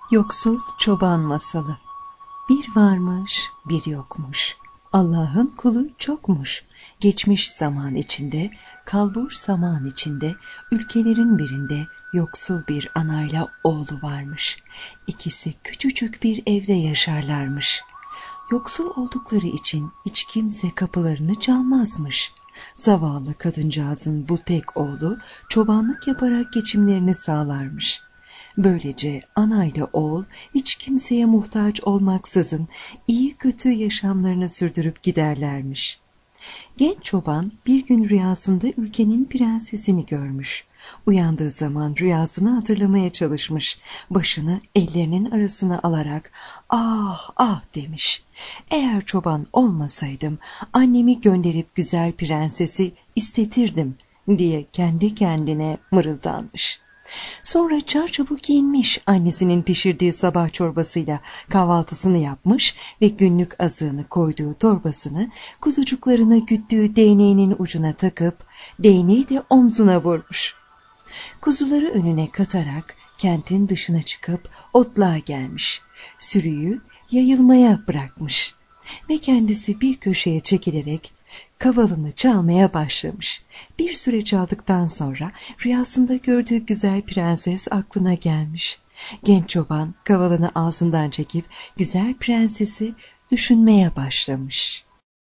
Yoksul Çoban Masalı. Bir varmış, bir yokmuş. Allah'ın kulu çokmuş. Geçmiş zaman içinde, kalbur zaman içinde, ülkelerin birinde yoksul bir anayla oğlu varmış. İkisi küçücük bir evde yaşarlarmış. Yoksul oldukları için hiç kimse kapılarını çalmazmış. Zavallı kadıncağızın bu tek oğlu çobanlık yaparak geçimlerini sağlarmış. Böylece ana ile oğul hiç kimseye muhtaç olmaksızın iyi kötü yaşamlarını sürdürüp giderlermiş. Genç çoban bir gün rüyasında ülkenin prensesini görmüş. Uyandığı zaman rüyasını hatırlamaya çalışmış. Başını ellerinin arasına alarak "Ah ah" demiş. "Eğer çoban olmasaydım annemi gönderip güzel prensesi istetirdim" diye kendi kendine mırıldanmış. Sonra çarçabuk giyinmiş, annesinin pişirdiği sabah çorbasıyla kahvaltısını yapmış ve günlük azığını koyduğu torbasını kuzucuklarına güttüğü değneğinin ucuna takıp değneği de omzuna vurmuş. Kuzuları önüne katarak kentin dışına çıkıp otluğa gelmiş. Sürüyü yayılmaya bırakmış ve kendisi bir köşeye çekilerek kavalını çalmaya başlamış. Bir süre çaldıktan sonra rüyasında gördüğü güzel prenses aklına gelmiş. Genç çoban kavalını ağzından çekip güzel prensesi düşünmeye başlamış.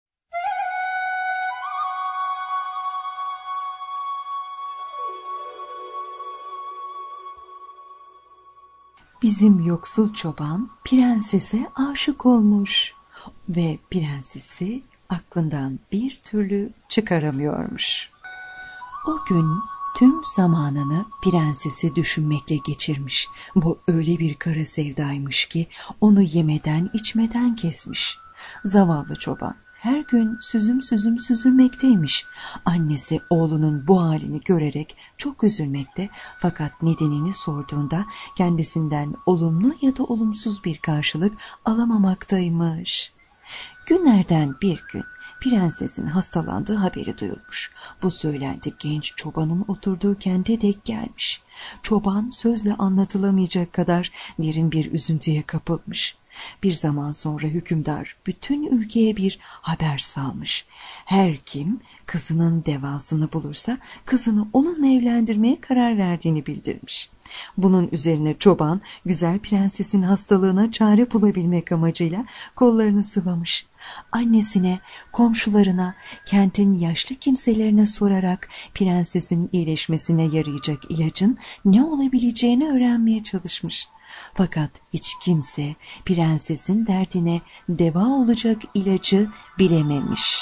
Bizim yoksul çoban prensese aşık olmuş ve prensesi aklından bir türlü çıkaramıyormuş. O gün tüm zamanını prensesi düşünmekle geçirmiş. Bu öyle bir kara sevdaymış ki onu yemeden içmeden kesmiş. Zavallı çoban her gün süzüm süzüm süzülmekteymiş. Annesi oğlunun bu halini görerek çok üzülmekte, fakat nedenini sorduğunda kendisinden olumlu ya da olumsuz bir karşılık alamamaktaymış. Günlerden bir gün prensesin hastalandığı haberi duyulmuş. Bu söylenti genç çobanın oturduğu kente dek gelmiş. Çoban sözle anlatılamayacak kadar derin bir üzüntüye kapılmış. Bir zaman sonra hükümdar bütün ülkeye bir haber salmış. Her kim kızının devasını bulursa kızını onunla evlendirmeye karar verdiğini bildirmiş. Bunun üzerine çoban güzel prensesin hastalığına çare bulabilmek amacıyla kollarını sıvamış. Annesine, komşularına, kentin yaşlı kimselerine sorarak prensesin iyileşmesine yarayacak ilacın ne olabileceğini öğrenmeye çalışmış. Fakat hiç kimse prensesin derdine deva olacak ilacı bilememiş.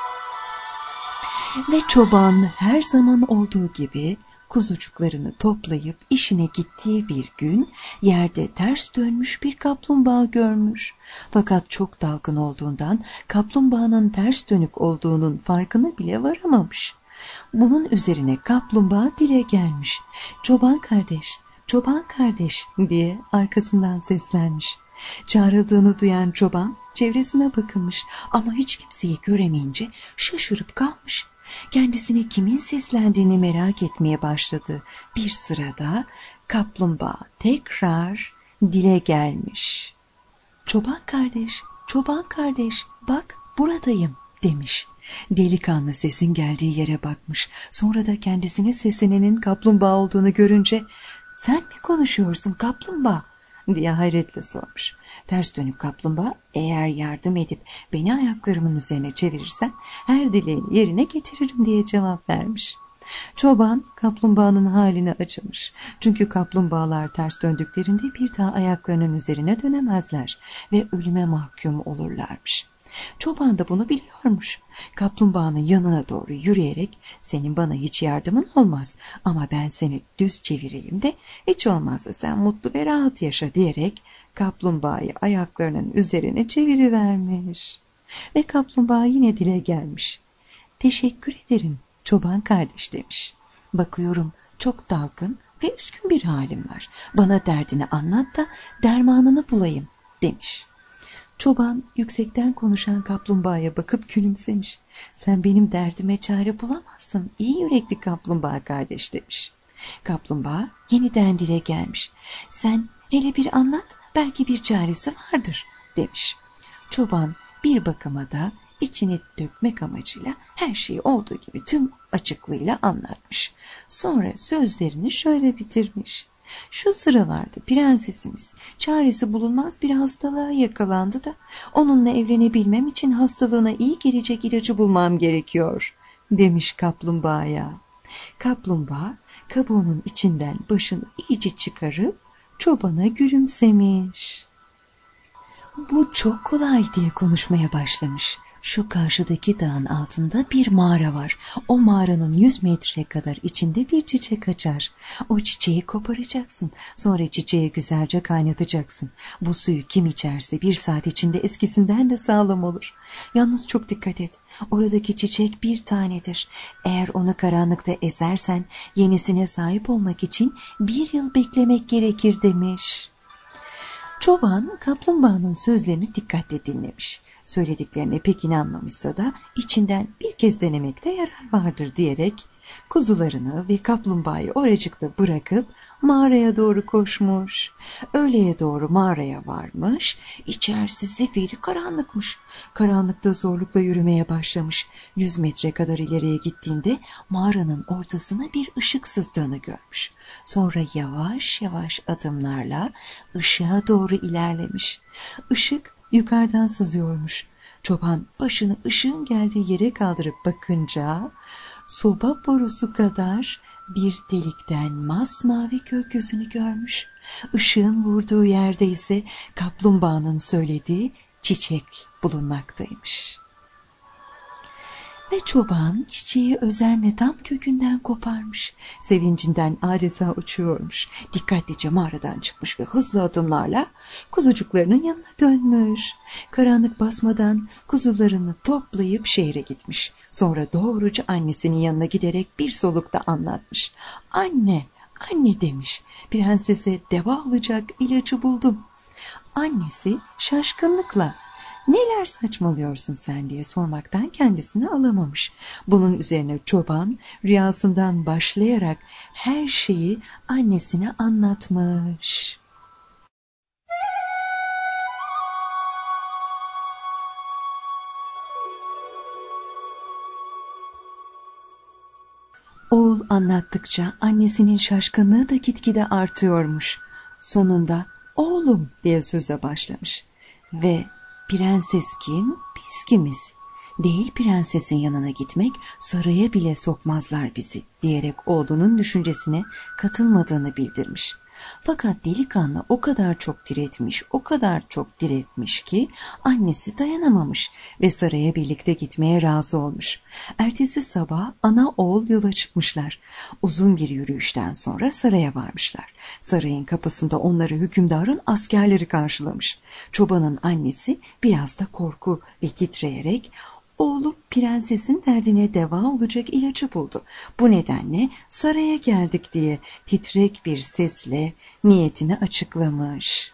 Ve çoban her zaman olduğu gibi kuzucuklarını toplayıp işine gittiği bir gün yerde ters dönmüş bir kaplumbağa görmüş. Fakat çok dalgın olduğundan kaplumbağanın ters dönük olduğunun farkına bile varamamış. Bunun üzerine kaplumbağa dile gelmiş. "Çoban kardeş, çoban kardeş" diye arkasından seslenmiş. Çağrıldığını duyan çoban çevresine bakılmış ama hiç kimseyi göremeyince şaşırıp kalmış. Kendisine kimin seslendiğini merak etmeye başladı. Bir sırada kaplumbağa tekrar dile gelmiş. "Çoban kardeş, çoban kardeş, bak buradayım" demiş. Delikanlı sesin geldiği yere bakmış. Sonra da kendisine seslenenin kaplumbağa olduğunu görünce "Sen mi konuşuyorsun kaplumbağa?" diye hayretle sormuş. Ters dönük kaplumbağa, "Eğer yardım edip beni ayaklarımın üzerine çevirirsen her dileğini yerine getiririm" diye cevap vermiş. Çoban kaplumbağanın haline acımış. Çünkü kaplumbağalar ters döndüklerinde bir daha ayaklarının üzerine dönemezler ve ölüme mahkum olurlarmış. Çoban da bunu biliyormuş. Kaplumbağanın yanına doğru yürüyerek "Senin bana hiç yardımın olmaz ama ben seni düz çevireyim de hiç olmazsa sen mutlu ve rahat yaşa" diyerek kaplumbağayı ayaklarının üzerine çevirivermiş. Ve kaplumbağa yine dile gelmiş. "Teşekkür ederim çoban kardeş" demiş. "Bakıyorum çok dalgın ve üzgün bir halim var. Bana derdini anlat da dermanını bulayım" demiş. Çoban yüksekten konuşan kaplumbağaya bakıp gülümsemiş. "Sen benim derdime çare bulamazsın iyi yürekli kaplumbağa kardeş" demiş. Kaplumbağa yeniden dile gelmiş. "Sen Hele bir anlat, belki bir çaresi vardır demiş. Çoban bir bakıma da içini dökmek amacıyla her şeyi olduğu gibi tüm açıklığıyla anlatmış. Sonra sözlerini şöyle bitirmiş. Şu sıralarda prensesimiz çaresi bulunmaz bir hastalığa yakalandı da onunla evlenebilmem için hastalığına iyi gelecek ilacı bulmam gerekiyor demiş kaplumbağaya. Kaplumbağa kabuğunun içinden başını iyice çıkarıp çobana gülümsemiş. Bu çok kolay diye konuşmaya başlamış. Şu karşıdaki dağın altında bir mağara var. O mağaranın 100 metre kadar içinde bir çiçek açar. O çiçeği koparacaksın. Sonra çiçeği güzelce kaynatacaksın. Bu suyu kim içerse 1 saat içinde eskisinden de sağlam olur. Yalnız çok dikkat et. Oradaki çiçek bir tanedir. Eğer onu karanlıkta ezersen yenisine sahip olmak için 1 yıl beklemek gerekir demiş. Çoban kaplumbağanın sözlerini dikkatle dinlemiş. Söylediklerine pek inanmamışsa da içinden bir kez denemekte yarar vardır diyerek kuzularını ve kaplumbağayı oracıkta bırakıp mağaraya doğru koşmuş. Öğleye doğru mağaraya varmış. İçerisi zifiri karanlıkmış. Karanlıkta zorlukla yürümeye başlamış. 100 metre kadar ileriye gittiğinde mağaranın ortasına bir ışık sızdığını görmüş. Sonra yavaş yavaş adımlarla ışığa doğru ilerlemiş. Işık yukarıdan sızıyormuş. Çoban başını ışığın geldiği yere kaldırıp bakınca soba borusu kadar bir delikten masmavi gökyüzünü görmüş. Işığın vurduğu yerde ise kaplumbağanın söylediği çiçek bulunmaktaymış. Ve çoban çiçeği özenle tam kökünden koparmış. Sevincinden adeta uçuyormuş. Dikkatlice mağaradan çıkmış ve hızlı adımlarla kuzucuklarının yanına dönmüş. Karanlık basmadan kuzularını toplayıp şehre gitmiş. Sonra doğruca annesinin yanına giderek bir solukta anlatmış. Anne, anne demiş. Prensese deva olacak ilacı buldum. Annesi şaşkınlıkla "Neler saçmalıyorsun sen?" diye sormaktan kendisini alamamış. Bunun üzerine çoban rüyasından başlayarak her şeyi annesine anlatmış. Oğul anlattıkça annesinin şaşkınlığı da gitgide artıyormuş. Sonunda "Oğlum" diye söze başlamış ve "Prenses kim, biz kimiz? Değil prensesin yanına gitmek, saraya bile sokmazlar bizi" diyerek oğlunun düşüncesine katılmadığını bildirmiş. Fakat delikanlı o kadar çok diretmiş, o kadar çok diretmiş ki annesi dayanamamış ve saraya birlikte gitmeye razı olmuş. Ertesi sabah ana oğul yola çıkmışlar. Uzun bir yürüyüşten sonra saraya varmışlar. Sarayın kapısında onları hükümdarın askerleri karşılamış. Çobanın annesi biraz da korku ve titreyerek "Oğlum prensesin derdine deva olacak ilacı buldu. Bu nedenle saraya geldik" diye titrek bir sesle niyetini açıklamış.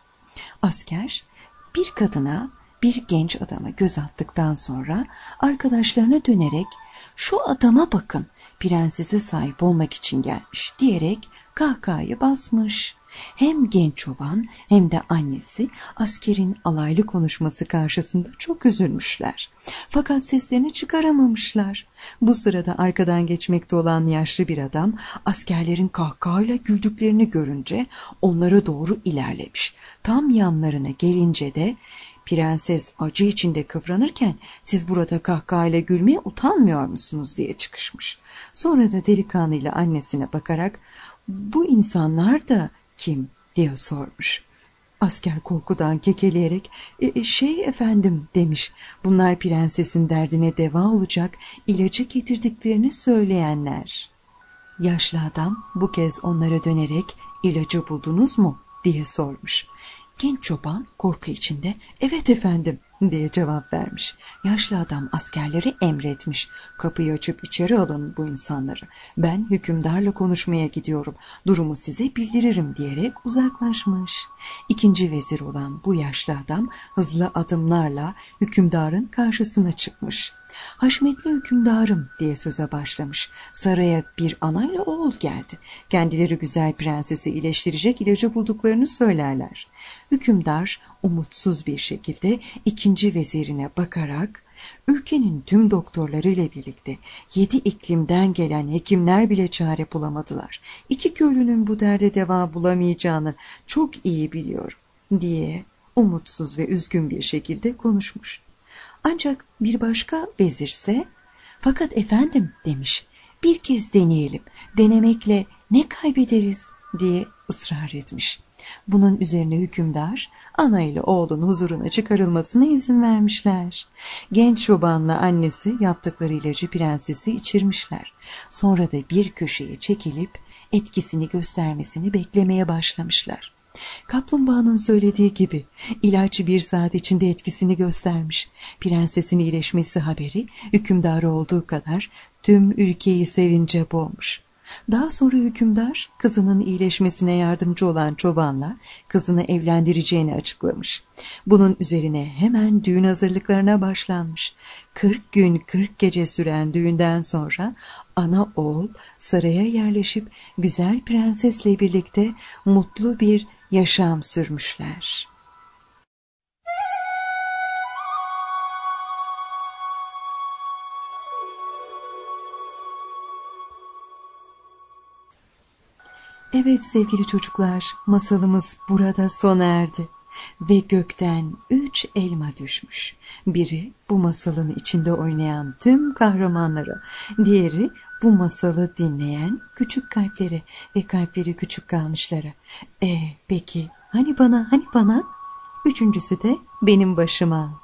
Asker bir kadına, bir genç adama göz attıktan sonra arkadaşlarına dönerek "Şu adama bakın, prensese sahip olmak için gelmiş" diyerek kahkahayı basmış. Hem genç çoban hem de annesi askerin alaylı konuşması karşısında çok üzülmüşler. Fakat seslerini çıkaramamışlar. Bu sırada arkadan geçmekte olan yaşlı bir adam askerlerin kahkahayla güldüklerini görünce onlara doğru ilerlemiş. Tam yanlarına gelince de "Prenses acı içinde kıvranırken siz burada kahkahayla gülmeye utanmıyor musunuz?" diye çıkışmış. Sonra da delikanlıyla annesine bakarak "Bu insanlar da kim?" diye sormuş. Asker korkudan kekeleyerek efendim" demiş. "Bunlar prensesin derdine deva olacak ilacı getirdiklerini söyleyenler." Yaşlı adam bu kez onlara dönerek "İlacı buldunuz mu?" diye sormuş. Genç çoban korku içinde "Evet efendim" diye cevap vermiş. Yaşlı adam askerlere emretmiş. "Kapıyı açıp içeri alın bu insanları. Ben hükümdarla konuşmaya gidiyorum. Durumu size bildiririm" diyerek uzaklaşmış. İkinci vezir olan bu yaşlı adam hızlı adımlarla hükümdarın karşısına çıkmış. Haşmetli hükümdarım diye söze başlamış. Saraya bir anayla oğul geldi. Kendileri güzel prensesi iyileştirecek ilacı bulduklarını söylerler. Hükümdar umutsuz bir şekilde ikinci vezirine bakarak, ülkenin tüm doktorları ile birlikte 7 iklimden gelen hekimler bile çare bulamadılar. 2 köylünün bu derde deva bulamayacağını çok iyi biliyorum diye umutsuz ve üzgün bir şekilde konuşmuş. Ancak bir başka vezirse, fakat efendim demiş, bir kez deneyelim, denemekle ne kaybederiz diye ısrar etmiş. Bunun üzerine hükümdar ana ile oğlun huzuruna çıkarılmasına izin vermişler. Genç çobanla annesi yaptıkları ilacı prensesi içirmişler. Sonra da bir köşeye çekilip etkisini göstermesini beklemeye başlamışlar. Kaplumbağanın söylediği gibi ilaç 1 saat içinde etkisini göstermiş. Prensesin iyileşmesi haberi hükümdarı olduğu kadar tüm ülkeyi sevince boğmuş. Daha sonra hükümdar kızının iyileşmesine yardımcı olan çobanla kızını evlendireceğini açıklamış. Bunun üzerine hemen düğün hazırlıklarına başlanmış. 40 gün 40 gece süren düğünden sonra ana oğul saraya yerleşip güzel prensesle birlikte mutlu bir yaşam sürmüşler. Evet sevgili çocuklar, masalımız burada sona erdi ve gökten 3 elma düşmüş. Biri bu masalın içinde oynayan tüm kahramanlara, diğeri bu masalı dinleyen küçük kalplere ve kalpleri küçük kalmışlara. Peki hani bana? Üçüncüsü de benim başıma.